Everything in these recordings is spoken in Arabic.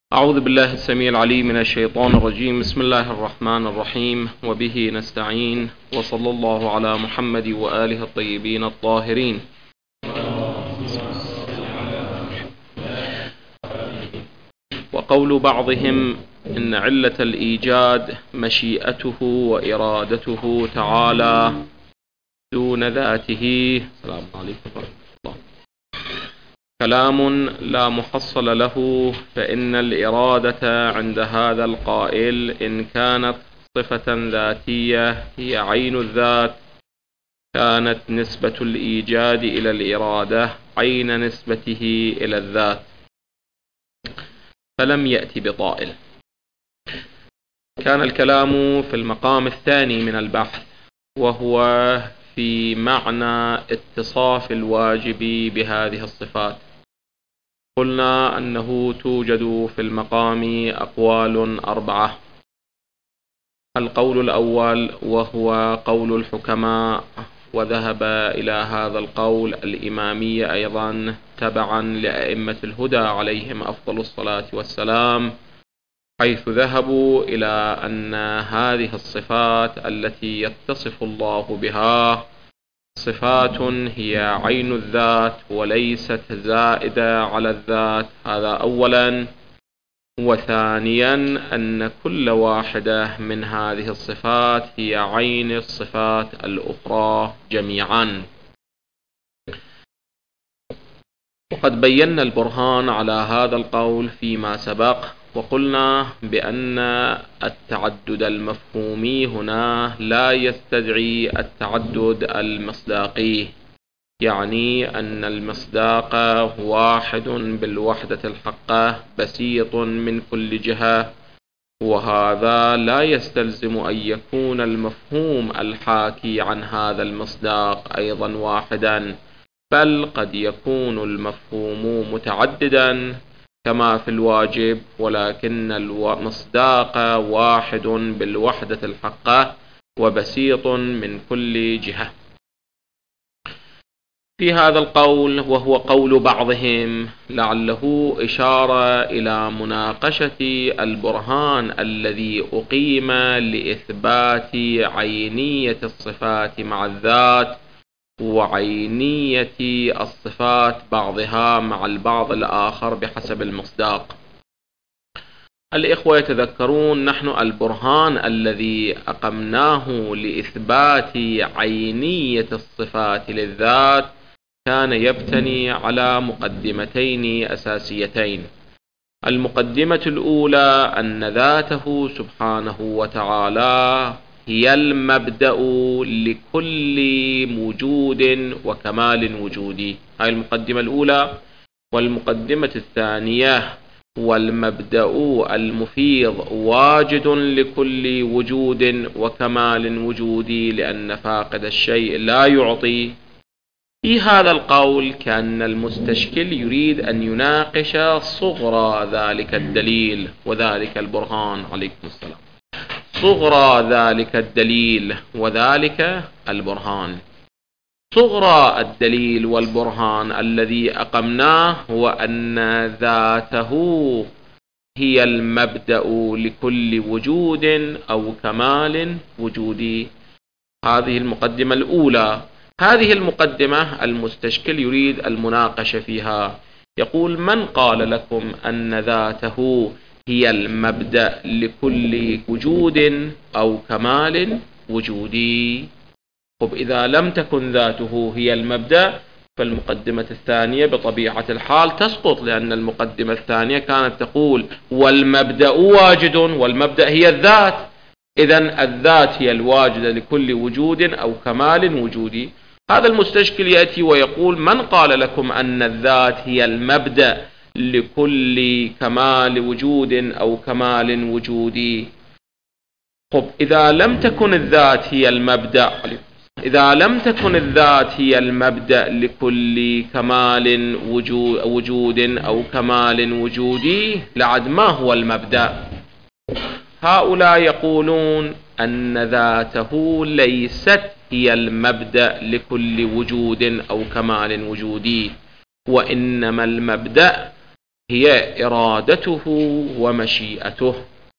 أعوذ بالله السميع العليم من الشيطان الرجيم. بسم الله الرحمن الرحيم، وبه نستعين، وصلى الله على محمد وآله الطيبين الطاهرين. وقول بعضهم إن علة الإيجاد مشيئته وإرادته تعالى دون ذاته. السلام عليكم ورحمة الله. كلام لا محصل له، فإن الإرادة عند هذا القائل إن كانت صفة ذاتية هي عين الذات، كانت نسبة الإيجاد إلى الإرادة عين نسبته إلى الذات، فلم يأتي بطائل. كان الكلام في المقام الثاني من البحث، وهو في معنى اتصاف الواجب بهذه الصفات. قلنا أنه توجد في المقام أقوال أربعة. القول الأول وهو قول الحكماء، وذهب إلى هذا القول الإمامية أيضا تبعا لأئمة الهدى عليهم أفضل الصلاة والسلام، حيث ذهبوا إلى أن هذه الصفات التي يتصف الله بها صفات هي عين الذات وليست زائدة على الذات. هذا أولا. وثانيا أن كل واحدة من هذه الصفات هي عين الصفات الأخرى جميعا. وقد بينا البرهان على هذا القول فيما سبق، وقلنا بأن التعدد المفهومي هنا لا يستدعي التعدد المصداقي، يعني أن المصداق واحد بالوحدة الحقة بسيط من كل جهة، وهذا لا يستلزم أن يكون المفهوم الحاكي عن هذا المصداق أيضا واحدا، بل قد يكون المفهوم متعددا كما في الواجب، ولكن المصداق واحد بالوحدة الحقة وبسيط من كل جهة. في هذا القول، وهو قول بعضهم، لعله إشارة إلى مناقشة البرهان الذي أقيم لإثبات عينية الصفات مع الذات، وعينية الصفات بعضها مع البعض الآخر بحسب المصداق. الإخوة يتذكرون نحن البرهان الذي أقمناه لإثبات عينية الصفات للذات كان يبتني على مقدمتين أساسيتين. المقدمة الأولى أن ذاته سبحانه وتعالى هي المبدأ لكل وجود وكمال وجودي. هذه المقدمة الأولى. والمقدمة الثانية والمبدأ المفيض واجد لكل وجود وكمال وجودي، لأن فاقد الشيء لا يعطي. في هذا القول كأن المستشكل يريد أن يناقش صغرى ذلك الدليل وذلك البرهان. عليكم السلام. صغرى ذلك الدليل وذلك البرهان. صغرى الدليل والبرهان الذي أقمناه هو أن ذاته هي المبدأ لكل وجود أو كمال وجودي. هذه المقدمة الأولى. هذه المقدمة المستشكل يريد المناقشة فيها. يقول: من قال لكم أن ذاته هي المبدأ لكل وجود أو كمال وجودي؟ طب إذا لم تكن ذاته هي المبدأ، فالمقدمة الثانية بطبيعة الحال تسقط، لأن المقدمة الثانية كانت تقول والمبدأ واجد، والمبدأ هي الذات. إذن الذات هي الواجدة لكل وجود أو كمال وجودي. هذا المستشكل يأتي ويقول: من قال لكم أن الذات هي المبدأ لكل كمال وجود أو كمال وجودي؟ طب إذا لم تكن الذات هي المبدأ، إذا لم تكن الذات هي المبدأ لكل كمال وجود أو كمال وجودي، لعد ما هو المبدأ؟ هؤلاء يقولون أن ذاته ليست هي المبدأ لكل وجود أو كمال وجودي، وإنما المبدأ هي إرادته ومشيئته.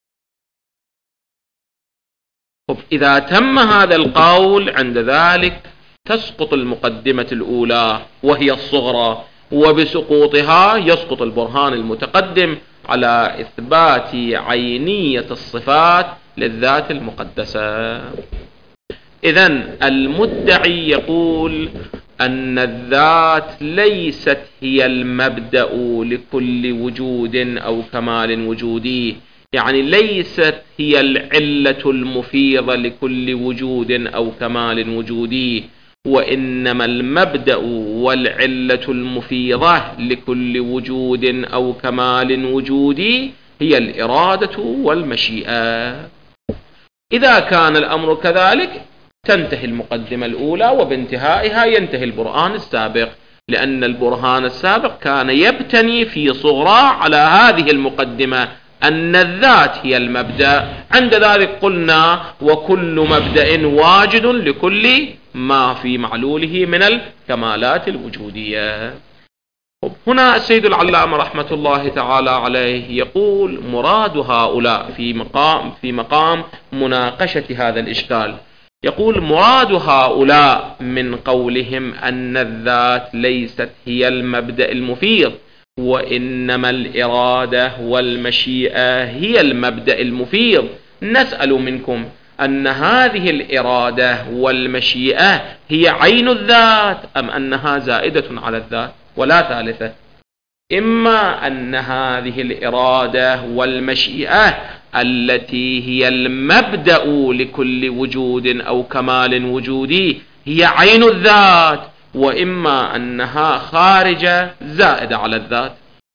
إذا تم هذا القول عند ذلك تسقط المقدمة الأولى وهي الصغرى، وبسقوطها يسقط البرهان المتقدم على إثبات عينية الصفات للذات المقدسة. إذن المدعي يقول أن الذات ليست هي المبدأ لكل وجود أو كمال وجودي، يعني ليست هي العلة المفيضة لكل وجود أو كمال وجودي، وإنما المبدأ والعلة المفيضة لكل وجود أو كمال وجودي هي الإرادة والمشيئة. إذا كان الأمر كذلك تنتهي المقدمة الأولى، وبانتهائها ينتهي البرهان السابق، لأن البرهان السابق كان يبتني في صغرى على هذه المقدمة أن الذات هي المبدأ. عند ذلك قلنا وكل مبدأ واجد لكل ما في معلوله من الكمالات الوجودية. هنا السيد العلامة رحمة الله تعالى عليه يقول مراد هؤلاء في مقام مناقشة هذا الإشكال، يقول مراد هؤلاء من قولهم أن الذات ليست هي المبدأ المفيض، وإنما الإرادة والمشيئة هي المبدأ المفيض، نسأل منكم أن هذه الإرادة والمشيئة هي عين الذات أم أنها زائدة على الذات ولا ثالثة؟ إما أن هذه الإرادة والمشيئة التي هي المبدأ لكل وجود أو كمال وجودي هي عين الذات، وإما أنها خارجة زائدة على الذات.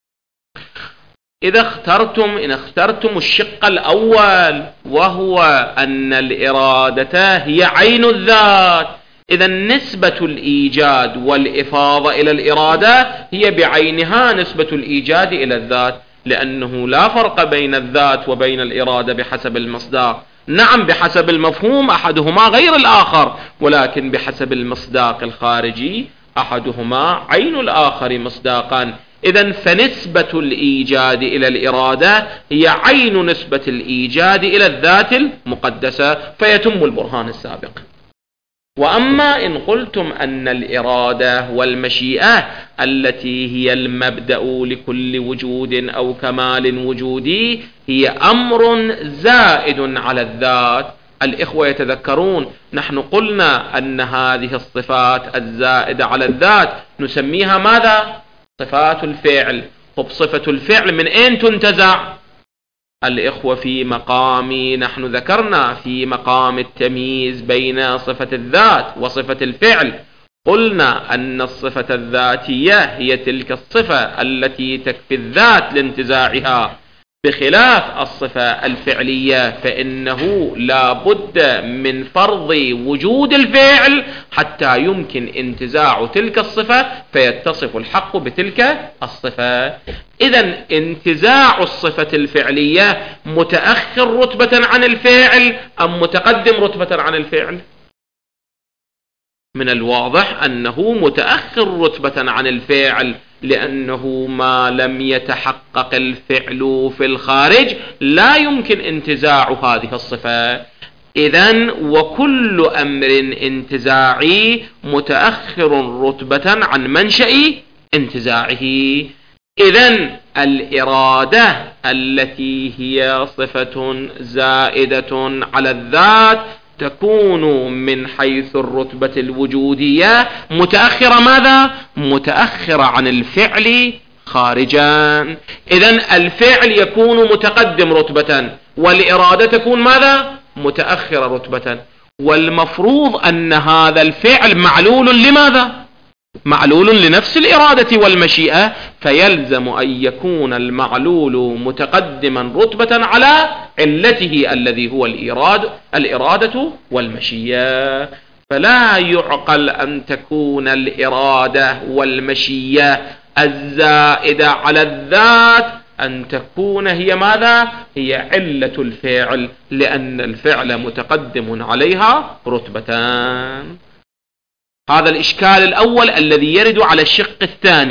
إن اخترتم الشق الأول وهو أن الإرادة هي عين الذات، إذا نسبة الإيجاد والإفاضة إلى الإرادة هي بعينها نسبة الإيجاد إلى الذات، لأنه لا فرق بين الذات وبين الإرادة بحسب المصداق. نعم بحسب المفهوم أحدهما غير الآخر، ولكن بحسب المصداق الخارجي أحدهما عين الآخر مصداقا. إذن فنسبة الإيجاد إلى الإرادة هي عين نسبة الإيجاد إلى الذات المقدسة، فيتم البرهان السابق. وأما إن قلتم أن الإرادة والمشيئة التي هي المبدأ لكل وجود أو كمال وجودي هي أمر زائد على الذات، الإخوة يتذكرون نحن قلنا أن هذه الصفات الزائدة على الذات نسميها ماذا؟ صفات الفعل. طب صفة الفعل من أين تنتزع؟ الإخوة في مقام نحن ذكرنا في مقام التمييز بين صفة الذات وصفة الفعل، قلنا أن الصفة الذاتية هي تلك الصفة التي تكفي الذات لانتزاعها، بخلاف الصفة الفعلية فإنه لا بد من فرض وجود الفعل حتى يمكن انتزاع تلك الصفة فيتصف الحق بتلك الصفة. إذن انتزاع الصفة الفعلية متأخر رتبة عن الفعل أم متقدم رتبة عن الفعل؟ من الواضح أنه متأخر رتبة عن الفعل، لأنه ما لم يتحقق الفعل في الخارج لا يمكن انتزاع هذه الصفة. إذن وكل أمر انتزاعي متأخر رتبة عن منشأ انتزاعه. إذن الإرادة التي هي صفة زائدة على الذات تكون من حيث الرتبة الوجودية متأخرة ماذا؟ متأخرة عن الفعل خارجا. إذن الفعل يكون متقدم رتبة والإرادة تكون ماذا؟ متأخرة رتبة. والمفروض أن هذا الفعل معلول لماذا؟ معلول لنفس الإرادة والمشيئة، فيلزم أن يكون المعلول متقدما رتبة على علته الذي هو الإرادة والمشيئة. فلا يعقل أن تكون الإرادة والمشيئة الزائدة على الذات أن تكون هي ماذا؟ هي علة الفعل، لأن الفعل متقدم عليها رتبتان. هذا الإشكال الأول الذي يرد على الشق الثاني.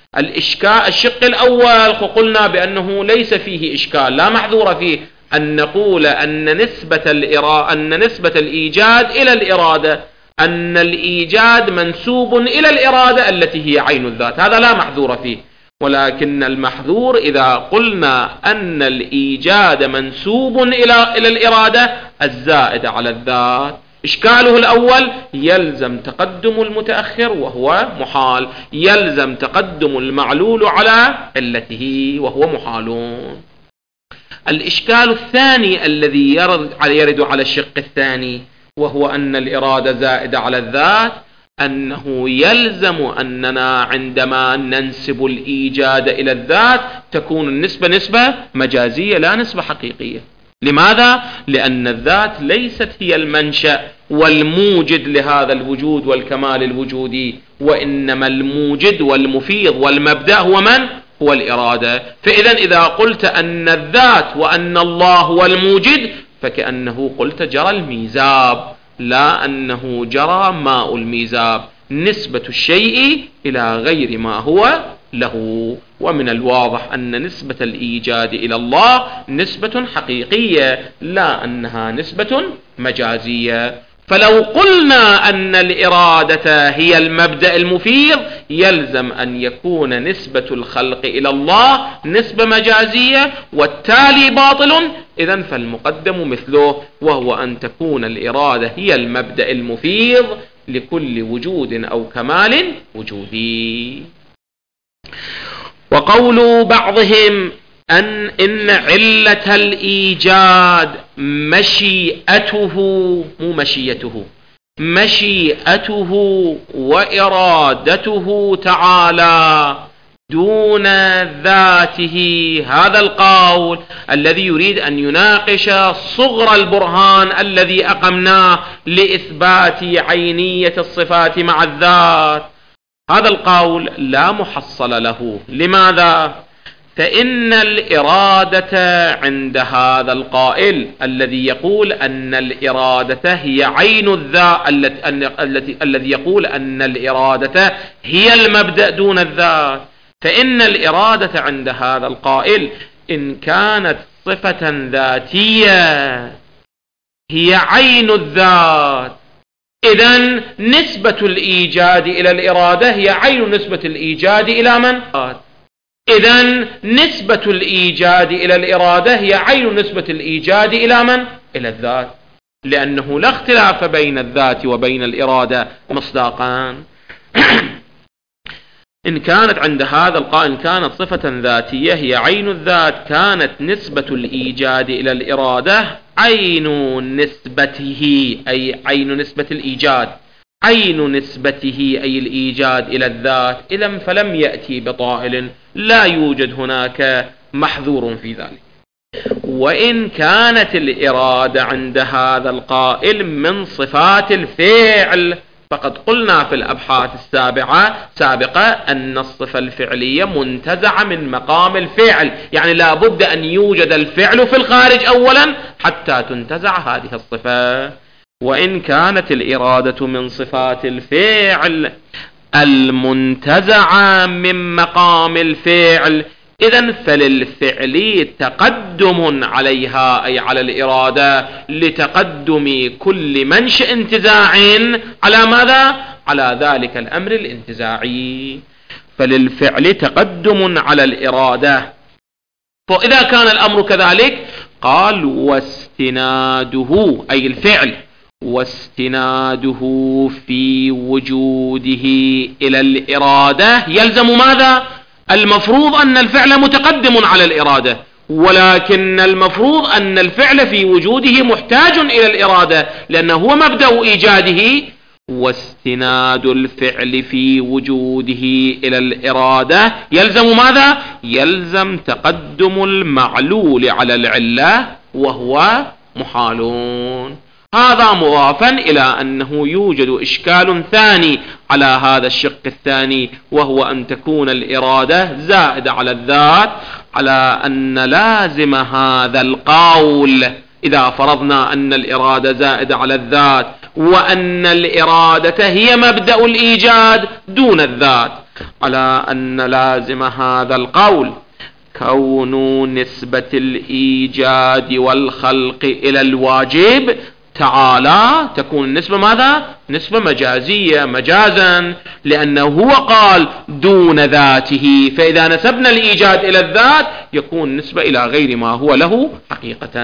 الشق الأول قلنا بأنه ليس فيه إشكال، لا محذور فيه، أن نقول أن نسبة الإيجاد إلى الإرادة، أن الإيجاد منسوب إلى الإرادة التي هي عين الذات، هذا لا محذور فيه. ولكن المحذور إذا قلنا أن الإيجاد منسوب إلى الإرادة الزائدة على الذات. إشكاله الأول يلزم تقدم المتأخر وهو محال، يلزم تقدم المعلول على علته وهو محالون. الإشكال الثاني الذي يرد على الشق الثاني وهو أن الإرادة زائدة على الذات، أنه يلزم أننا عندما ننسب الإيجاد إلى الذات تكون النسبة نسبة مجازية لا نسبة حقيقية. لماذا؟ لأن الذات ليست هي المنشأ والموجد لهذا الوجود والكمال الوجودي، وإنما الموجد والمفيض والمبدأ هو من؟ هو الإرادة. فإذا إذا قلت أن الذات وأن الله هو الموجد فكأنه قلت جرى الميزاب، لا أنه جرى ماء الميزاب، نسبة الشيء إلى غير ما هو له. ومن الواضح أن نسبة الإيجاد إلى الله نسبة حقيقية لا أنها نسبة مجازية. فلو قلنا أن الإرادة هي المبدأ المفيض يلزم أن يكون نسبة الخلق إلى الله نسبة مجازية والتالي باطل. إذن فالمقدم مثله، وهو أن تكون الإرادة هي المبدأ المفيض لكل وجود أو كمال وجودي. وقول بعضهم إن علة الإيجاد مشيئته، مو مشيئته، مشيئته وإرادته تعالى دون ذاته. هذا القول الذي يريد أن يناقش صغر البرهان الذي أقمناه لإثبات عينية الصفات مع الذات، هذا القول لا محصل له. لماذا؟ فإن الإرادة عند هذا القائل الذي يقول أن الإرادة هي عين الذات، الذي يقول أن الإرادة هي المبدأ دون الذات، فإن الإرادة عند هذا القائل إن كانت صفة ذاتية هي عين الذات، إذن نسبة الإيجاد إلى الإرادة هي عين نسبة الإيجاد إلى من؟ إذن نسبة الإيجاد إلى الإرادة هي عين نسبة الإيجاد إلى من؟ إلى الذات، لأنه لا اختلاف بين الذات وبين الإرادة مصداقان. إن كانت عند هذا القائل كانت صفة ذاتية هي عين الذات، كانت نسبة الإيجاد إلى الإرادة عين نسبته، أي عين نسبة الإيجاد، عين نسبته أي الإيجاد إلى الذات. إذن فلم يأتي بطائل، لا يوجد هناك محذور في ذلك. وإن كانت الإرادة عند هذا القائل من صفات الفعل، فقد قلنا في الأبحاث السابقة أن الصفة الفعلية منتزعة من مقام الفعل، يعني لا بد أن يوجد الفعل في الخارج أولا حتى تنتزع هذه الصفة. وإن كانت الإرادة من صفات الفعل المنتزعة من مقام الفعل، إذن فللفعل تقدم عليها أي على الإرادة لتقدم كل منشأ انتزاع على ماذا؟ على ذلك الأمر الانتزاعي، فللفعل تقدم على الإرادة. فإذا كان الأمر كذلك قال واستناده أي الفعل، واستناده في وجوده إلى الإرادة يلزم ماذا؟ المفروض أن الفعل متقدم على الإرادة، ولكن المفروض أن الفعل في وجوده محتاج إلى الإرادة لأنه هو مبدأ إيجاده. واستناد الفعل في وجوده إلى الإرادة يلزم ماذا؟ يلزم تقدم المعلول على العلة وهو محالون. هذا مضافا إلى أنه يوجد إشكال ثاني على هذا الشق الثاني، وهو أن تكون الإرادة زائدة على الذات، على أن لازم هذا القول إذا فرضنا أن الإرادة زائدة على الذات وأن الإرادة هي مبدأ الإيجاد دون الذات، على أن لازم هذا القول كون نسبة الإيجاد والخلق إلى الواجب تعالى تكون النسبة ماذا؟ نسبة مجازية مجازا، لأنه هو قال دون ذاته، فإذا نسبنا الإيجاد إلى الذات يكون نسبة إلى غير ما هو له حقيقة.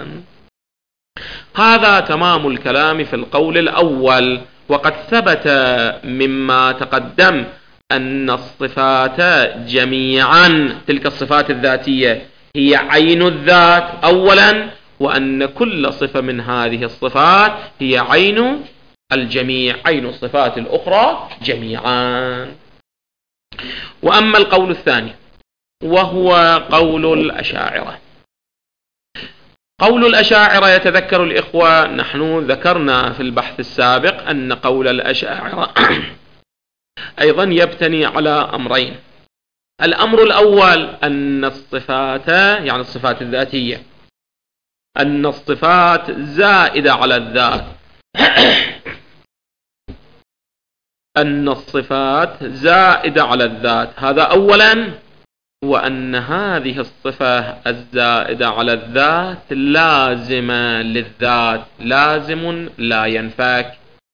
هذا تمام الكلام في القول الأول. وقد ثبت مما تقدم أن الصفات جميعا، تلك الصفات الذاتية، هي عين الذات أولا، وأن كل صفة من هذه الصفات هي عين الجميع، عين الصفات الأخرى جميعا. وأما القول الثاني وهو قول الأشاعرة. قول الأشاعرة يتذكر الإخوة نحن ذكرنا في البحث السابق أن قول الأشاعرة أيضا يبتني على أمرين. الأمر الأول أن الصفات، يعني الصفات الذاتية، أن الصفات زائدة على الذات أن الصفات زائدة على الذات، هذا أولا. وأن هذه الصفة الزائدة على الذات لازمة للذات، لازم لا ينفك.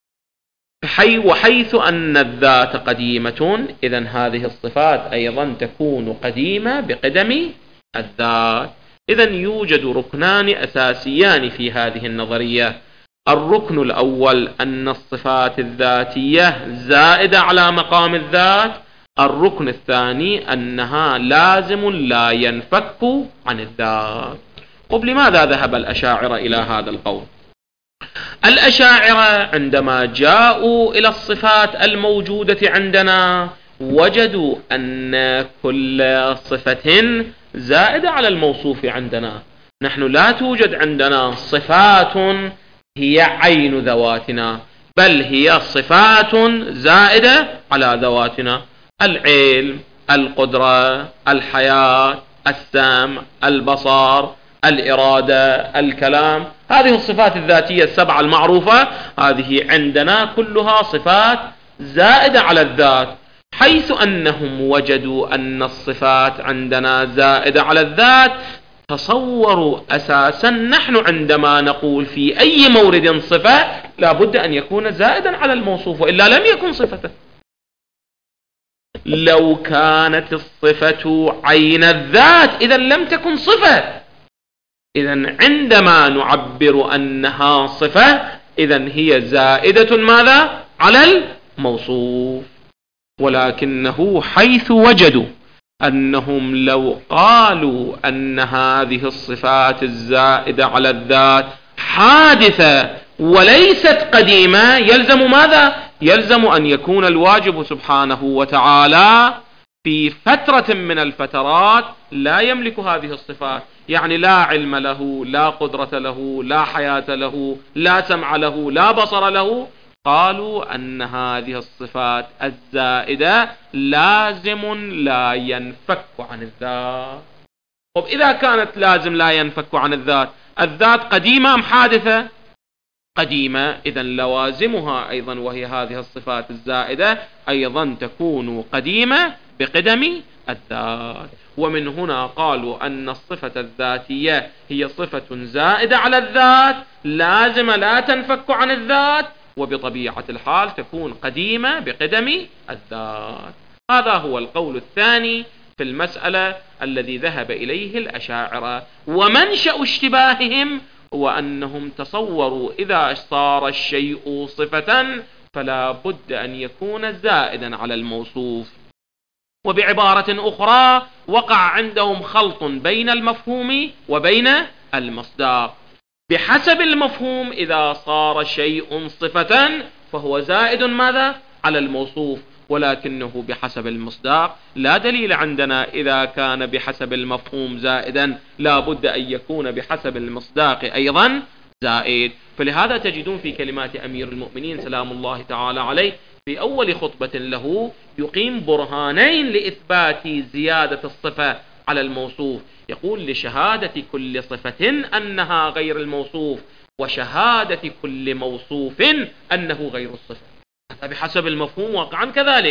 وحيث أن الذات قديمة، إذن هذه الصفات أيضا تكون قديمة بقدم الذات. إذن يوجد ركنان أساسيان في هذه النظرية. الركن الأول أن الصفات الذاتية زائدة على مقام الذات. الركن الثاني أنها لازم لا ينفك عن الذات. طب لماذا ذهب الأشاعرة إلى هذا القول؟ الأشاعرة عندما جاءوا إلى الصفات الموجودة عندنا وجدوا أن كل صفة زائدة على الموصوف عندنا. نحن لا توجد عندنا صفات هي عين ذواتنا، بل هي صفات زائدة على ذواتنا: العلم، القدرة، الحياة، السمع، البصر، الإرادة، الكلام. هذه الصفات الذاتية السبعة المعروفة، هذه عندنا كلها صفات زائدة على الذات. حيث أنهم وجدوا أن الصفات عندنا زائدة على الذات، تصوروا أساسا نحن عندما نقول في أي مورد صفة لابد أن يكون زائدا على الموصوف، وإلا لم يكن صفة. لو كانت الصفة عين الذات إذا لم تكن صفة. إذا عندما نعبر أنها صفة إذا هي زائدة ماذا؟ على الموصوف. ولكنه حيث وجدوا أنهم لو قالوا أن هذه الصفات الزائدة على الذات حادثة وليست قديمة، يلزم ماذا؟ يلزم أن يكون الواجب سبحانه وتعالى في فترة من الفترات لا يملك هذه الصفات، يعني لا علم له، لا قدرة له، لا حياة له، لا سمع له، لا بصر له. قالوا أن هذه الصفات الزائدة لازم لا ينفك عن الذات. طب إذا كانت لازم لا ينفك عن الذات، الذات قديمة أم حادثة؟ قديمة. إذن لوازمها أيضا وهي هذه الصفات الزائدة أيضا تكون قديمة بقدم الذات. ومن هنا قالوا أن الصفة الذاتية هي صفة زائدة على الذات لازمة لا تنفك عن الذات، وبطبيعة الحال تكون قديمة بقدم الذات. هذا هو القول الثاني في المسألة الذي ذهب إليه الأشاعرة. ومنشأ اشتباههم هو أنهم تصوروا إذا صار الشيء صفة فلا بد أن يكون زائدا على الموصوف. وبعبارة أخرى وقع عندهم خلط بين المفهوم وبين المصداق. بحسب المفهوم إذا صار شيء صفة فهو زائد ماذا؟ على الموصوف، ولكنه بحسب المصداق لا دليل عندنا إذا كان بحسب المفهوم زائدا لا بد أن يكون بحسب المصداق أيضا زائد. فلهذا تجدون في كلمات أمير المؤمنين سلام الله تعالى عليه في أول خطبة له يقيم برهانين لإثبات زيادة الصفة على الموصوف. يقول: لشهادة كل صفة أنها غير الموصوف، وشهادة كل موصوف أنه غير الصفة. هذا بحسب المفهوم واقعا كذلك،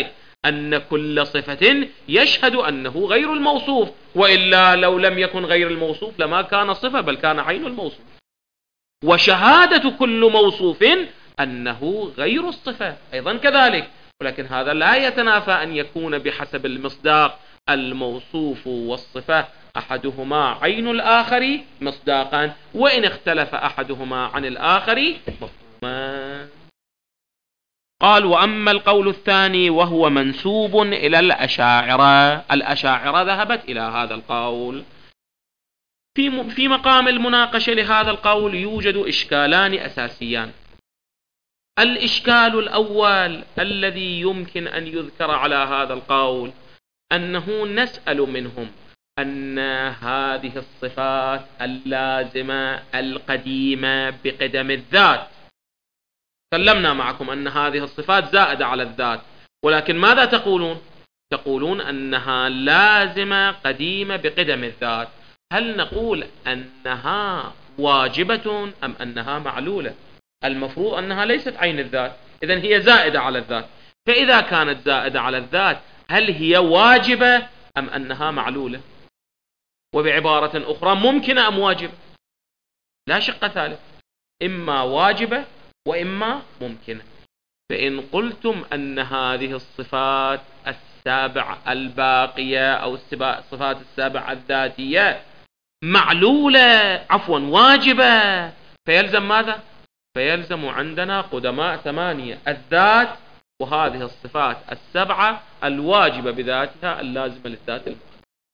أن كل صفة يشهد أنه غير الموصوف، وإلا لو لم يكن غير الموصوف لما كان صفة بل كان عين الموصوف. وشهادة كل موصوف أنه غير الصفة أيضا كذلك، ولكن هذا لا يتنافى أن يكون بحسب المصداق الموصوف والصفة أحدهما عين الآخر مصداقا، وإن اختلف أحدهما عن الآخر مفهوما. قال: وأما القول الثاني وهو منسوب إلى الأشاعرة. الأشاعرة ذهبت إلى هذا القول. في مقام المناقشة لهذا القول يوجد إشكالان أساسيان. الإشكال الأول الذي يمكن أن يذكر على هذا القول أنه نسأل منهم أن هذه الصفات اللازمة القديمة بقدم الذات، سلمنا معكم أن هذه الصفات زائدة على الذات، ولكن ماذا تقولون؟ تقولون أنها لازمة قديمة بقدم الذات. هل نقول أنها واجبة أم أنها معلولة؟ المفروض أنها ليست عين الذات، إذن هي زائدة على الذات. فإذا كانت زائدة على الذات هل هي واجبة أم أنها معلولة؟ وبعبارة أخرى ممكنة أم واجبة؟ لا شق ثالث، إما واجبة وإما ممكنة. فإن قلتم أن هذه الصفات السابع الباقية أو الصفات السابع الذاتية معلولة واجبة، فيلزم ماذا؟ فيلزم عندنا قدماء 8 الذات وهذه الصفات السبعة الواجبة بذاتها اللازمة للذات المؤمنة.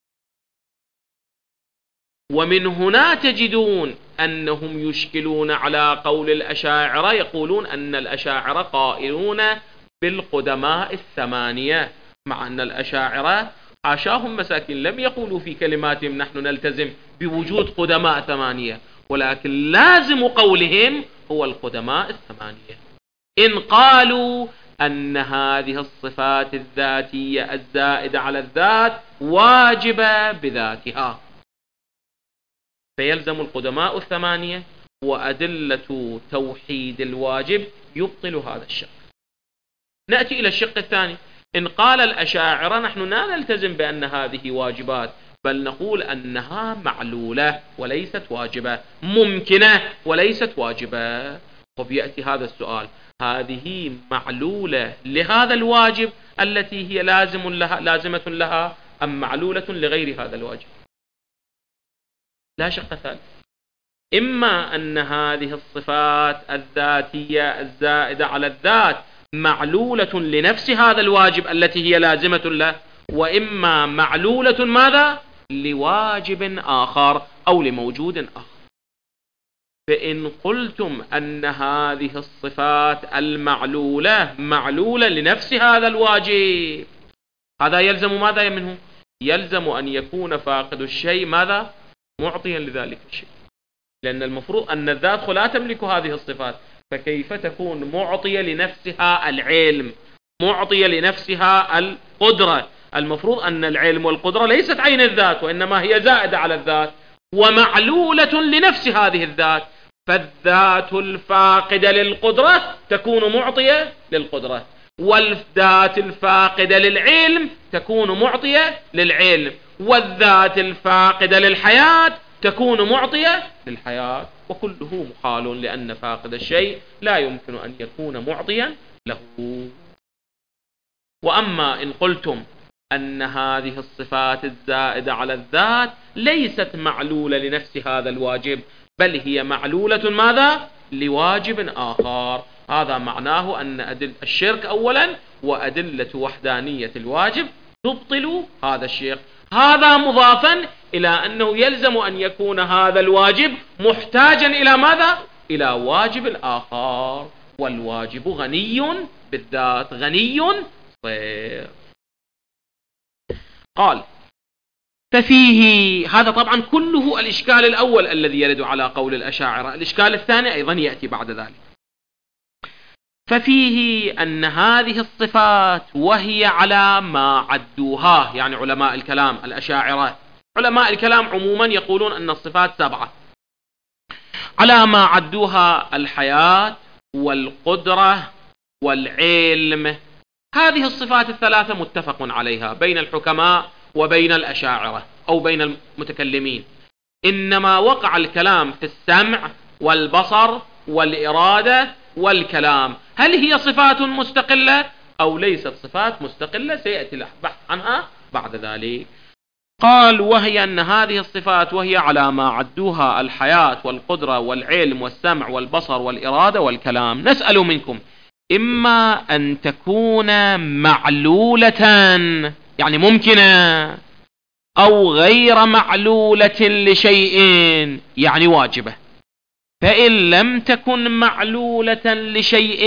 ومن هنا تجدون أنهم يشكلون على قول الأشاعرة، يقولون أن الأشاعرة قائلون بالقدماء 8، مع أن الأشاعرة حاشاهم مساكين لم يقولوا في كلماتهم نحن نلتزم بوجود قدماء 8، ولكن لازم قولهم هو القدماء 8. إن قالوا أن هذه الصفات الذاتية الزائدة على الذات واجبة بذاتها، فيلزم القدماء 8 وأدلة توحيد الواجب يبطل هذا الشق. نأتي إلى الشق الثاني. إن قال الأشاعرة نحن لا نلتزم بأن هذه واجبات، بل نقول أنها معلولة وليست واجبة، ممكنة وليست واجبة. وبيأتي هذا السؤال: هذه معلولة لهذا الواجب التي هي لازمة لها أم معلولة لغير هذا الواجب؟ لا شق ثالث. إما أن هذه الصفات الذاتية الزائدة على الذات معلولة لنفس هذا الواجب التي هي لازمة له، وإما معلولة ماذا؟ لواجب آخر أو لموجود آخر. فإن قلتم أن هذه الصفات المعلولة معلولة لنفس هذا الواجب، هذا يلزم ماذا منه؟ يلزم أن يكون فاقد الشيء ماذا؟ معطيا لذلك الشيء، لأن المفروض أن الذات لا تملك هذه الصفات، فكيف تكون معطية لنفسها العلم، معطية لنفسها القدرة؟ المفروض أن العلم والقدرة ليست عين الذات، وإنما هي زائدة على الذات ومعلولة لنفس هذه الذات، فالذات الفاقدة للقدرة تكون معطية للقدرة، والذات الفاقدة للعلم تكون معطية للعلم، والذات الفاقدة للحياة تكون معطية للحياة، وكله محال لأن فاقد الشيء لا يمكن أن يكون معطيا له. وأما إن قلتم أن هذه الصفات الزائدة على الذات ليست معلولة لنفس هذا الواجب، بل هي معلولة ماذا؟ لواجب آخر، هذا معناه أن أدلة الشرك أولا وأدلة وحدانية الواجب تبطل هذا الشرك. هذا مضافا إلى أنه يلزم أن يكون هذا الواجب محتاجا إلى ماذا؟ إلى واجب الآخر، والواجب غني بالذات، غني صير. قال: ففيه، هذا طبعا كله الإشكال الأول الذي يرد على قول الأشاعرة. الإشكال الثاني أيضا يأتي بعد ذلك. ففيه أن هذه الصفات وهي على ما عدوها، يعني علماء الكلام الأشاعرة، علماء الكلام عموما يقولون أن الصفات 7 على ما عدوها: الحياة والقدرة والعلم هذه الصفات الثلاثة متفق عليها بين الحكماء وبين الأشاعرة أو بين المتكلمين، إنما وقع الكلام في السمع والبصر والإرادة والكلام. هل هي صفات مستقلة أو ليست صفات مستقلة؟ سيأتي البحث عنها بعد ذلك. قال وهي أن هذه الصفات وهي على ما عدوها الحياة والقدرة والعلم والسمع والبصر والإرادة والكلام. نسأل منكم إما أن تكون معلولة يعني ممكنة، أو غير معلولة لشيء يعني واجبة. فإن لم تكن معلولة لشيء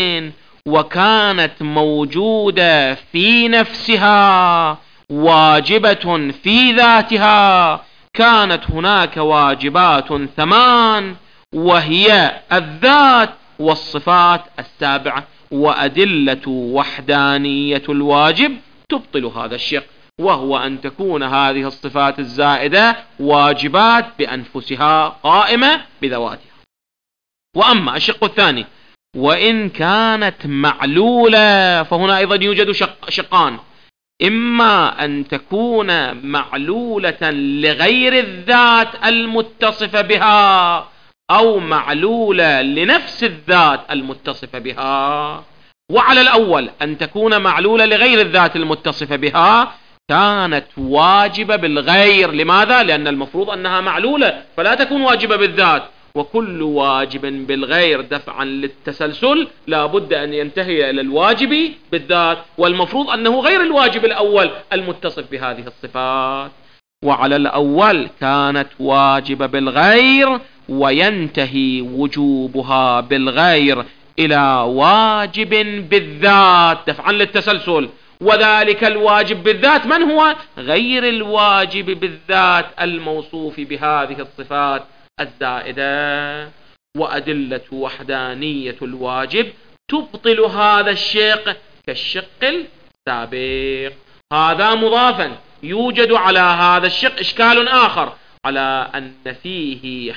وكانت موجودة في نفسها واجبة في ذاتها، كانت هناك واجبات 8 وهي الذات والصفات السابعة، وأدلة وحدانية الواجب تبطل هذا الشق، وهو أن تكون هذه الصفات الزائدة واجبات بأنفسها قائمة بذواتها. وأما الشق الثاني وإن كانت معلولة، فهنا أيضا يوجد شقان: إما أن تكون معلولة لغير الذات المتصفة بها، أو معلولة لنفس الذات المتصفة بها. وعلى الأول أن تكون معلولة لغير الذات المتصفة بها كانت واجبة بالغير. لماذا؟ لأن المفروض أنها معلولة فلا تكون واجبة بالذات، وكل واجب بالغير دفعا للتسلسل لا بد أن ينتهي إلى الواجب بالذات، والمفروض أنه غير الواجب الأول المتصف بهذه الصفات. وعلى الأول كانت واجبة بالغير وينتهي وجوبها بالغير إلى واجب بالذات دفعا للتسلسل، وذلك الواجب بالذات من هو؟ غير الواجب بالذات الموصوف بهذه الصفات الزائدة. وأدلة وحدانية الواجب تبطل هذا الشق كالشق السابق. هذا مضافا. يوجد على هذا الشق إشكال آخر، على أن فيه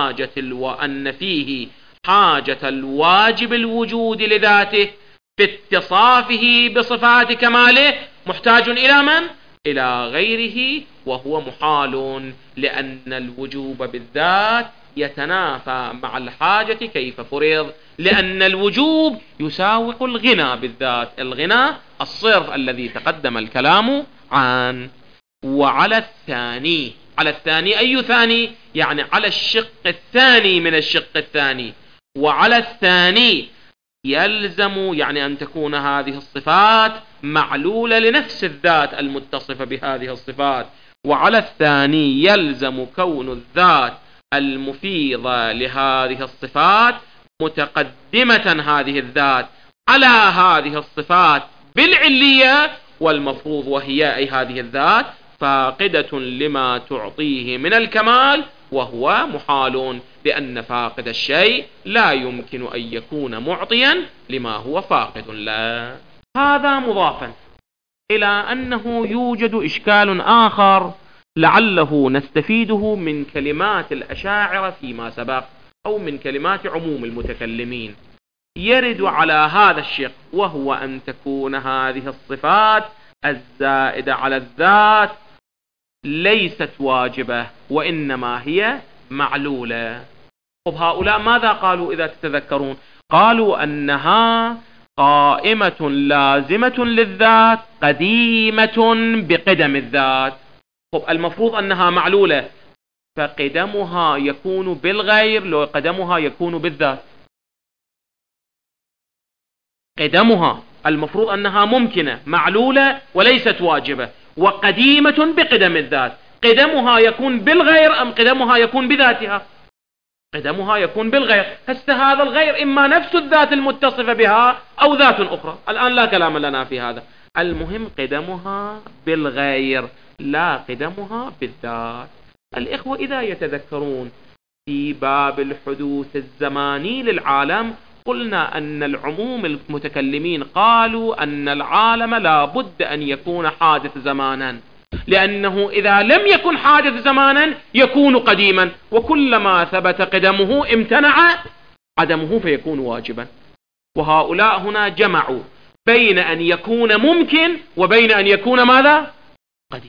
حاجة الواجب الوجود لذاته في اتصافه بصفات كماله محتاج إلى من؟ إلى غيره، وهو محال، لأن الوجوب بالذات يتنافى مع الحاجة كيف فرض، لأن الوجوب يساوق الغنى بالذات، الغنى الصرف الذي تقدم الكلام عنه. وعلى الثاني أي ثاني؟ يعني على الشق الثاني من الشق الثاني. وعلى الثاني يلزم يعني أن تكون هذه الصفات معلولة لنفس الذات المتصفة بهذه الصفات. وعلى الثاني يلزم كون الذات المفيضة لهذه الصفات متقدمة هذه الذات على هذه الصفات بالعلية، والمفروض وهي أي هذه الذات فاقدة لما تعطيه من الكمال، وهو محال، لأن فاقد الشيء لا يمكن أن يكون معطيا لما هو فاقد له. هذا مضافا إلى أنه يوجد إشكال آخر لعله نستفيده من كلمات الأشاعرة فيما سبق، أو من كلمات عموم المتكلمين، يرد على هذا الشق، وهو أن تكون هذه الصفات الزائدة على الذات ليست واجبة وإنما هي معلولة. طب هؤلاء ماذا قالوا إذا تتذكرون؟ قالوا أنها قائمة لازمة للذات قديمة بقدم الذات. طب المفروض أنها معلولة، فقدمها يكون بالغير لو قدمها يكون بالذات. قدمها المفروض أنها ممكنة معلولة وليست واجبة، وقديمة بقدم الذات. قدمها يكون بالغير أم قدمها يكون بذاتها؟ قدمها يكون بالغير. هذا الغير إما نفس الذات المتصفة بها أو ذات أخرى، الآن لا كلام لنا في هذا. المهم قدمها بالغير لا قدمها بالذات. الإخوة إذا يتذكرون في باب الحدوث الزماني للعالم قلنا أن العموم المتكلمين قالوا أن العالم لا بد أن يكون حادث زمانا، لأنه إذا لم يكن حادث زمانا يكون قديما، وكلما ثبت قدمه امتنع عدمه فيكون واجبا. وهؤلاء هنا جمعوا بين أن يكون ممكن وبين أن يكون ماذا؟ قديم.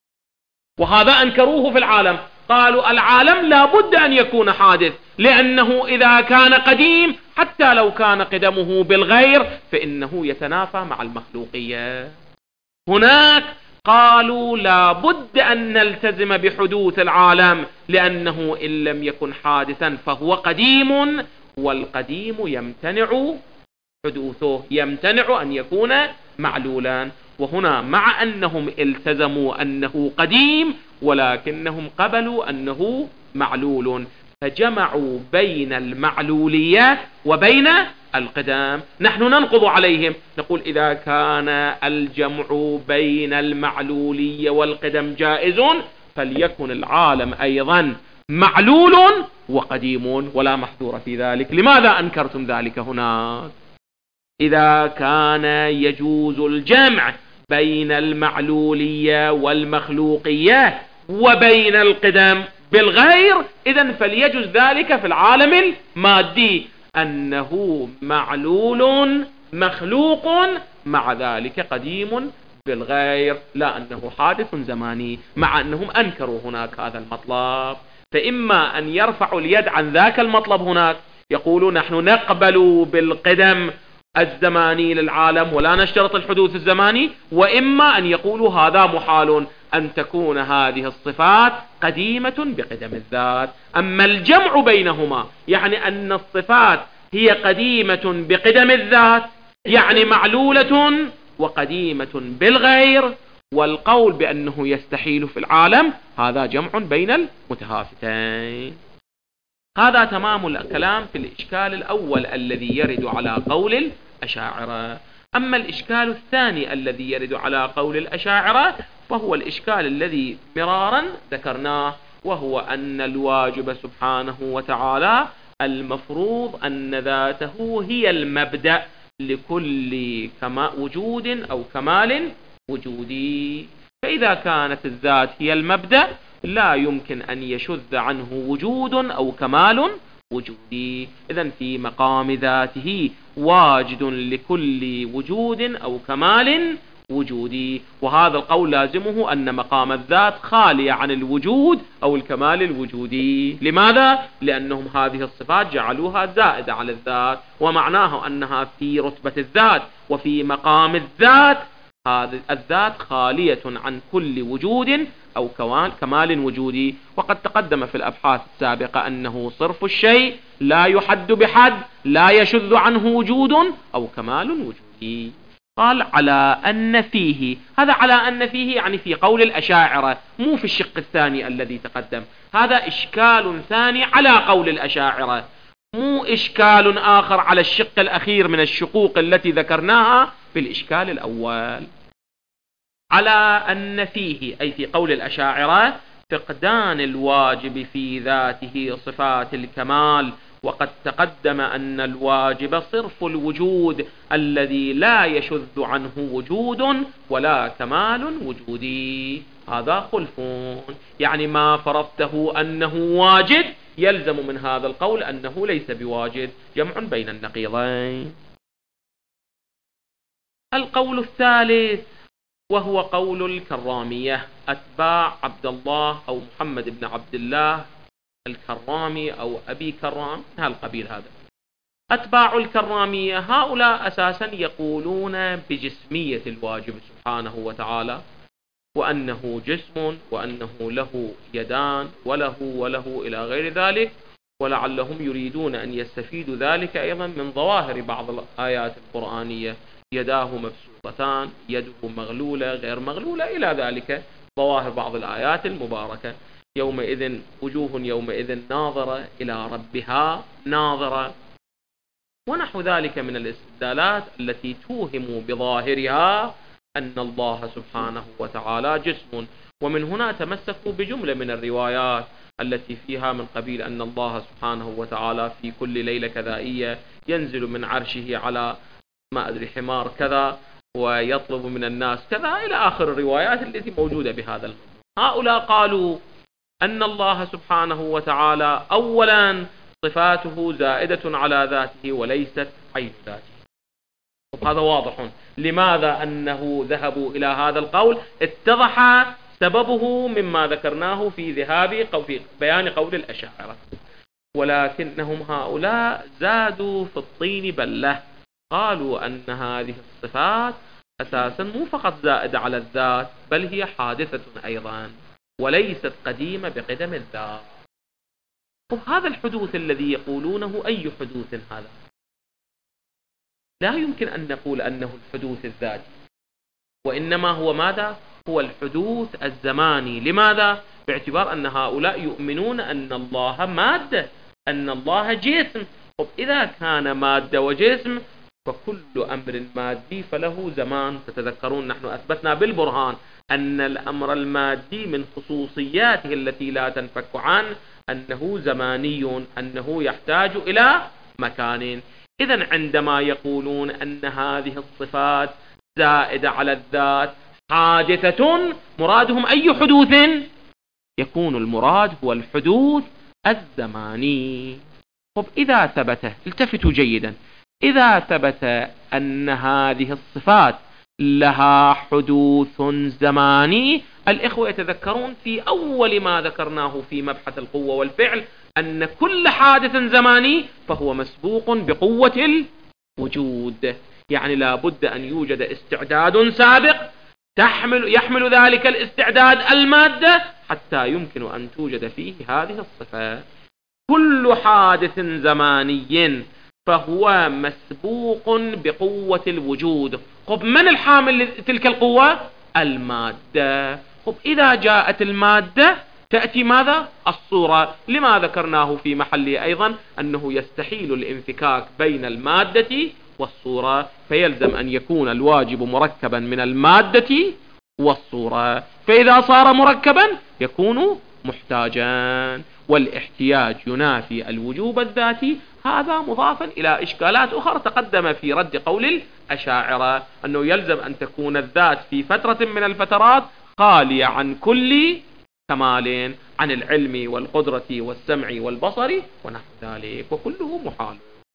وهذا أنكروه في العالم، قالوا العالم لا بد أن يكون حادث، لأنه إذا كان قديم حتى لو كان قدمه بالغير فإنه يتنافى مع المخلوقية. هناك قالوا لا بد أن نلتزم بحدوث العالم، لأنه إن لم يكن حادثا فهو قديم، والقديم يمتنع حدوثه، يمتنع أن يكون معلولا. وهنا مع أنهم التزموا أنه قديم ولكنهم قبلوا أنه معلول، فجمعوا بين المعلولية وبين القدم. نحن ننقض عليهم، نقول إذا كان الجمع بين المعلولية والقدم جائز فليكن العالم أيضا معلول وقديم ولا محذور في ذلك. لماذا أنكرتم ذلك هناك؟ إذا كان يجوز الجمع بين المعلولية والمخلوقية وبين القدم بالغير، إذن فليجوز ذلك في العالم المادي، أنه معلول مخلوق مع ذلك قديم بالغير، لا أنه حادث زماني، مع أنهم أنكروا هناك هذا المطلب. فإما أن يرفعوا اليد عن ذاك المطلب هناك، يقولون نحن نقبل بالقدم الزماني للعالم ولا نشترط الحدوث الزماني، وإما أن يقولوا هذا محال أن تكون هذه الصفات قديمة بقدم الذات. أما الجمع بينهما يعني أن الصفات هي قديمة بقدم الذات، يعني معلولة وقديمة بالغير، والقول بأنه يستحيل في العالم، هذا جمع بين المتهافتين. هذا تمام الكلام في الإشكال الأول الذي يرد على قول الأشاعرة. أما الإشكال الثاني الذي يرد على قول الأشاعرة فهو الإشكال الذي مرارا ذكرناه، وهو أن الواجب سبحانه وتعالى المفروض أن ذاته هي المبدأ لكل وجود أو كمال وجودي. فإذا كانت الذات هي المبدأ لا يمكن أن يشذ عنه وجود أو كمال وجودي، إذن في مقام ذاته واجد لكل وجود أو كمال وجودي. وهذا القول لازمه أن مقام الذات خالي عن الوجود أو الكمال الوجودي. لماذا؟ لأنهم هذه الصفات جعلوها زائدة على الذات، ومعناه أنها في رتبة الذات وفي مقام الذات، هذه الذات خالية عن كل وجود أو كمال وجودي. وقد تقدم في الأبحاث السابقة أنه صرف الشيء لا يحد بحد، لا يشذ عنه وجود أو كمال وجودي. قال على أن فيه، هذا على أن فيه يعني في قول الأشاعرة، مو في الشق الثاني الذي تقدم. هذا إشكال ثاني على قول الأشاعرة، مو إشكال آخر على الشق الأخير من الشقوق التي ذكرناها في الإشكال الأول. على أن فيه أي في قول الأشاعرة فقدان الواجب في ذاته صفات الكمال. وقد تقدم أن الواجب صرف الوجود الذي لا يشذ عنه وجود ولا كمال وجودي. هذا خلف، يعني ما فرضته أنه واجد يلزم من هذا القول أنه ليس بواجد، جمع بين النقيضين. القول الثالث وهو قول الكرامية، أتباع عبد الله أو محمد بن عبد الله الكرامي أو أبي كرام، من هالقبيل هذا. أتباع الكرامية هؤلاء أساسا يقولون بجسمية الواجب سبحانه وتعالى، وأنه جسم وأنه له يدان وله إلى غير ذلك، ولعلهم يريدون أن يستفيدوا ذلك أيضا من ظواهر بعض الآيات القرآنية، يداه مبسوطتان، يده مغلولة غير مغلولة إلى ذلك، ظواهر بعض الآيات المباركة. يومئذ وجوه يومئذ ناظرة إلى ربها ناظرة، ونحو ذلك من الاستدلالات التي توهم بظاهرها أن الله سبحانه وتعالى جسم. ومن هنا تمسكوا بجملة من الروايات التي فيها من قبيل أن الله سبحانه وتعالى في كل ليلة كذائية ينزل من عرشه على ما أدري حمار كذا ويطلب من الناس كذا إلى آخر الروايات التي موجودة بهذا الموضوع. هؤلاء قالوا أن الله سبحانه وتعالى أولا صفاته زائدة على ذاته وليست عين ذاته، هذا واضح. لماذا أنه ذهبوا إلى هذا القول؟ اتضح سببه مما ذكرناه في في بيان قول الأشاعرة. ولكنهم هؤلاء زادوا في الطين بلة، قالوا أن هذه الصفات أساسا مو فقط زائدة على الذات، بل هي حادثة أيضا وليست قديمة بقدم الذات. هذا الحدوث الذي يقولونه أي حدوث هذا؟ لا يمكن أن نقول أنه الحدوث الذاتي، وإنما هو ماذا؟ هو الحدوث الزماني. لماذا؟ باعتبار أن هؤلاء يؤمنون أن الله مادة، أن الله جسم. إذا كان مادة وجسم فكل أمر مادي فله زمان. تتذكرون نحن أثبتنا بالبرهان أن الأمر المادي من خصوصياته التي لا تنفك عنه أنه زماني، أنه يحتاج إلى مكان. إذن عندما يقولون أن هذه الصفات زائدة على الذات حادثة، مرادهم أي حدوث؟ يكون المراد هو الحدوث الزماني. إذا ثبت، التفتوا جيدا، إذا ثبت أن هذه الصفات لها حدوث زماني، الإخوة يتذكرون في أول ما ذكرناه في مبحث القوة والفعل أن كل حادث زماني فهو مسبوق بقوة الوجود. يعني لا بد أن يوجد استعداد سابق يحمل ذلك الاستعداد المادة حتى يمكن أن توجد فيه هذه الصفة. كل حادث زماني فهو مسبوق بقوة الوجود. من الحامل تلك القوة؟ المادة. إذا جاءت المادة تأتي ماذا؟ الصورة. لما ذكرناه في محله أيضا أنه يستحيل الانفكاك بين المادة والصورة، فيلزم أن يكون الواجب مركبا من المادة والصورة، فإذا صار مركبا يكون محتاجا، والاحتياج ينافي الوجوب الذاتي. هذا مضافا إلى إشكالات أخرى تقدم في رد قول الأشاعرة أنه يلزم أن تكون الذات في فترة من الفترات خالية عن كل كمال، عن العلم والقدرة والسمع والبصر ونحو ذلك، وكله محال.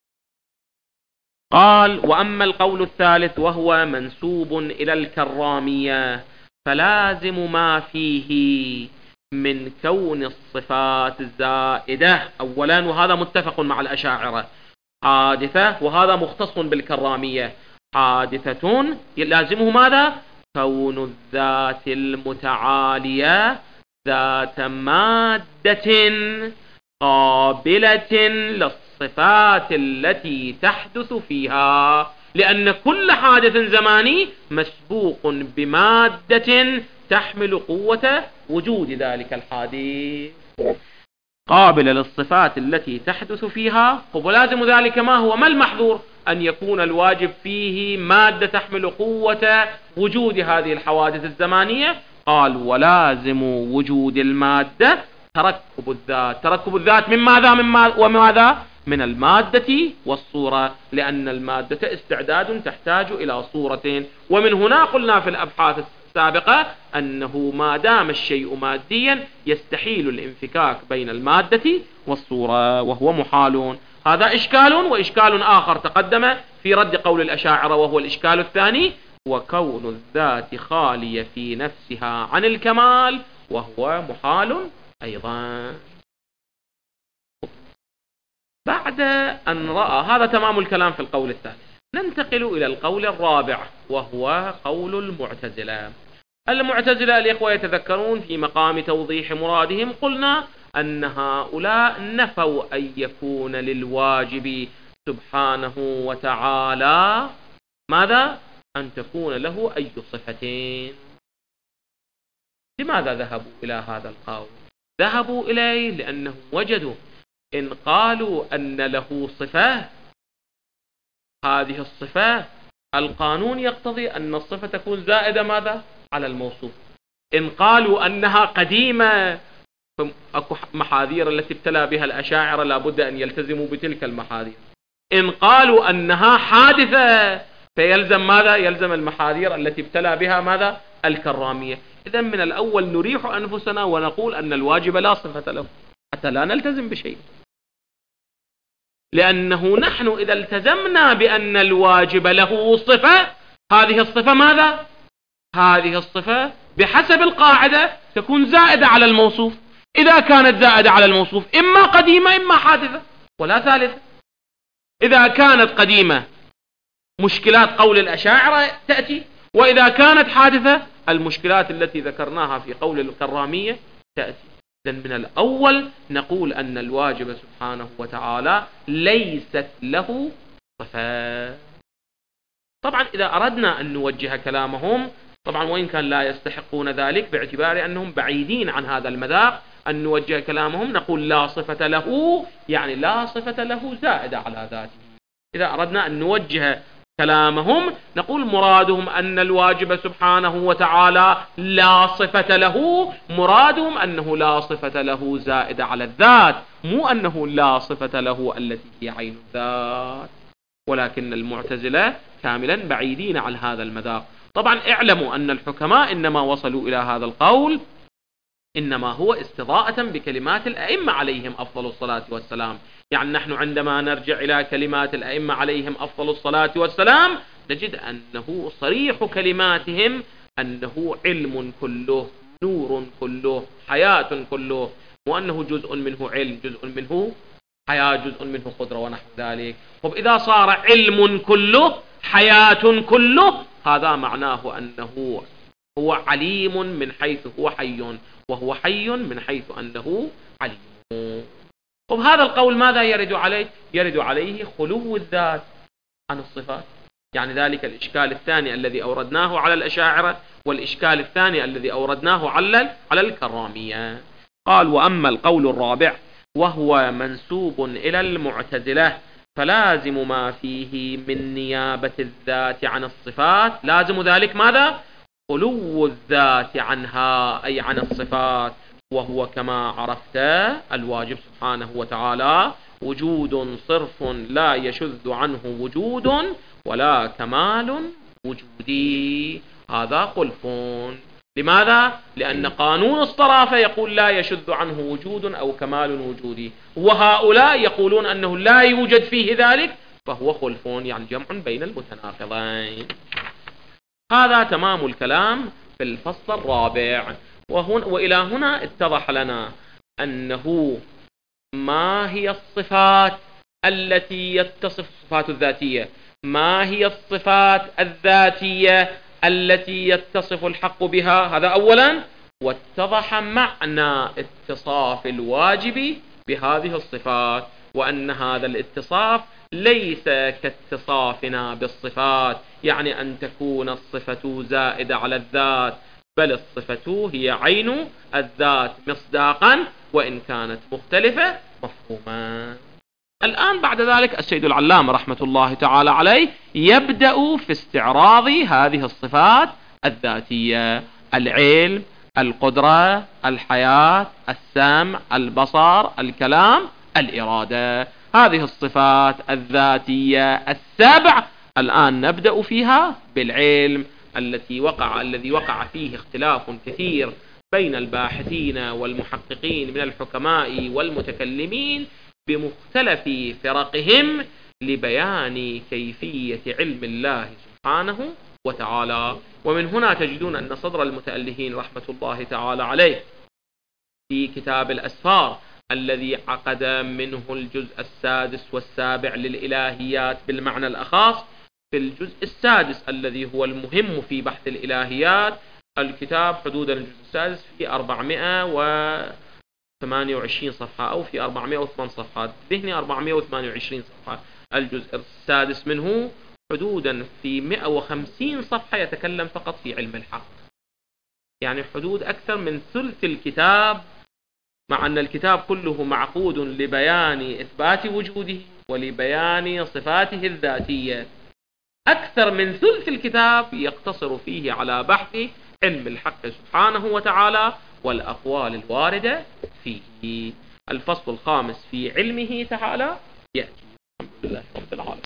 قال: وأما القول الثالث وهو منسوب إلى الكرامية، فلازم ما فيه من كون الصفات الزائدة أولا، وهذا متفق مع الأشاعرة، حادثة، وهذا مختص بالكرامية، حادثة لازمه ماذا؟ كون الذات المتعالية ذات مادة قابلة للصفات التي تحدث فيها، لأن كل حادث زماني مسبوق بمادة تحمل قوة وجود ذلك الحادث، قابلة للصفات التي تحدث فيها. ولازم ذلك ما هو؟ ما المحظور؟ أن يكون الواجب فيه مادة تحمل قوة وجود هذه الحوادث الزمانية. قال: ولازم وجود المادة تركب الذات. تركب الذات من ماذا وماذا؟ من المادة والصورة، لأن المادة استعداد تحتاج إلى صورة. ومن هنا قلنا في الأبحاث السابقة أنه ما دام الشيء ماديا يستحيل الانفكاك بين المادة والصورة، وهو محال. هذا إشكال. وإشكال آخر تقدم في رد قول الأشاعرة، وهو الإشكال الثاني، وكون الذات خالية في نفسها عن الكمال، وهو محال أيضا. بعد أن رأى هذا تمام الكلام في القول الثالث، ننتقل إلى القول الرابع، وهو قول المعتزلة. المعتزلة الإخوة يتذكرون في مقام توضيح مرادهم قلنا أن هؤلاء نفوا أن يكون للواجب سبحانه وتعالى ماذا؟ أن تكون له أي صفتين. لماذا ذهبوا إلى هذا القول؟ ذهبوا إليه لأنهم وجدوا إن قالوا أن له صفة، هذه الصفة القانون يقتضي أن الصفة تكون زائدة ماذا؟ على الموصوف. إن قالوا أنها قديمة، أكو محاذير التي ابتلى بها الأشاعرة لابد أن يلتزموا بتلك المحاذير. إن قالوا أنها حادثة فيلزم ماذا؟ يلزم المحاذير التي ابتلى بها ماذا؟ الكرامية. إذن من الأول نريح أنفسنا ونقول أن الواجب لا صفة له حتى لا نلتزم بشيء. لأنه نحن إذا التزمنا بأن الواجب له صفة، هذه الصفة ماذا؟ هذه الصفة بحسب القاعدة تكون زائدة على الموصوف. إذا كانت زائدة على الموصوف إما قديمة إما حادثة ولا ثالثة. إذا كانت قديمة مشكلات قول الأشاعرة تأتي، وإذا كانت حادثة المشكلات التي ذكرناها في قول الكرامية تأتي. إذن من الأول نقول أن الواجب سبحانه وتعالى ليست له صفات. طبعا إذا أردنا أن نوجه كلامهم، طبعا وإن كان لا يستحقون ذلك باعتبار أنهم بعيدين عن هذا المذاق، أن نوجه كلامهم نقول لا صفة له، يعني لا صفة له زائدة على ذاته. إذا أردنا أن نوجه كلامهم نقول مرادهم أن الواجب سبحانه وتعالى لا صفة له، مرادهم أنه لا صفة له زائدة على الذات، مو أنه لا صفة له التي هي عين الذات. ولكن المعتزلة كاملا بعيدين عن هذا المذاق. طبعا اعلموا أن الحكماء إنما وصلوا إلى هذا القول إنما هو استضاءة بكلمات الأئمة عليهم أفضل الصلاة والسلام. يعني نحن عندما نرجع إلى كلمات الأئمة عليهم أفضل الصلاة والسلام نجد أنه صريح كلماتهم أنه علم كله، نور كله، حياة كله، وأنه جزء منه علم، جزء منه حياة، جزء منه قدرة ونحو ذلك. وإذا صار علم كله حياة كله، هذا معناه أنه هو عليم من حيث هو حي، وهو حي من حيث أنه عليم. هذا القول ماذا يرد عليه؟ يرد عليه خلو الذات عن الصفات. يعني ذلك الإشكال الثاني الذي أوردناه على الأشاعرة، والإشكال الثاني الذي أوردناه على الكرامية. قال: وأما القول الرابع وهو منسوب إلى المعتزلة فلازم ما فيه من نيابة الذات عن الصفات، لازم ذلك ماذا؟ خلو الذات عنها، أي عن الصفات. وهو كما عرفت الواجب سبحانه وتعالى وجود صرف لا يشذ عنه وجود ولا كمال وجودي. هذا خلف. لماذا؟ لأن قانون الصرافة يقول لا يشذ عنه وجود أو كمال وجودي، وهؤلاء يقولون أنه لا يوجد فيه ذلك، فهو خلف، يعني جمع بين المتناقضين. هذا تمام الكلام في الفصل الرابع. وإلى هنا اتضح لنا أنه ما هي الصفات التي يتصف الصفات الذاتية، ما هي الصفات الذاتية التي يتصف الحق بها، هذا أولا. واتضح معنى اتصاف الواجب بهذه الصفات، وأن هذا الاتصاف ليس كاتصافنا بالصفات، يعني أن تكون الصفة زائدة على الذات، بل الصفة هي عين الذات مصداقا، وإن كانت مختلفة مفهوما. الآن بعد ذلك السيد العلامة رحمة الله تعالى عليه يبدأ في استعراض هذه الصفات الذاتية: العلم، القدرة، الحياة، السمع، البصر، الكلام، الإرادة. هذه الصفات الذاتية السبع الآن نبدأ فيها بالعلم الذي وقع فيه اختلاف كثير بين الباحثين والمحققين من الحكماء والمتكلمين بمختلف فرقهم لبيان كيفية علم الله سبحانه وتعالى. ومن هنا تجدون أن صدر المتألهين رحمة الله تعالى عليه في كتاب الأسفار الذي عقد منه الجزء السادس والسابع للإلهيات بالمعنى الأخص، في الجزء السادس الذي هو المهم في بحث الإلهيات، الكتاب حدود الجزء السادس في 428 صفحة أو في 408 صفحات، ذهني 428 صفحة. الجزء السادس منه حدودا في 150 صفحة يتكلم فقط في علم الحق، يعني حدود أكثر من ثلث الكتاب، مع أن الكتاب كله معقود لبيان إثبات وجوده ولبيان صفاته الذاتية. أكثر من ثلث الكتاب يقتصر فيه على بحث علم الحق سبحانه وتعالى والأقوال الواردة فيه. الفصل الخامس في علمه تعالى يأتي. الحمد لله رب العالمين.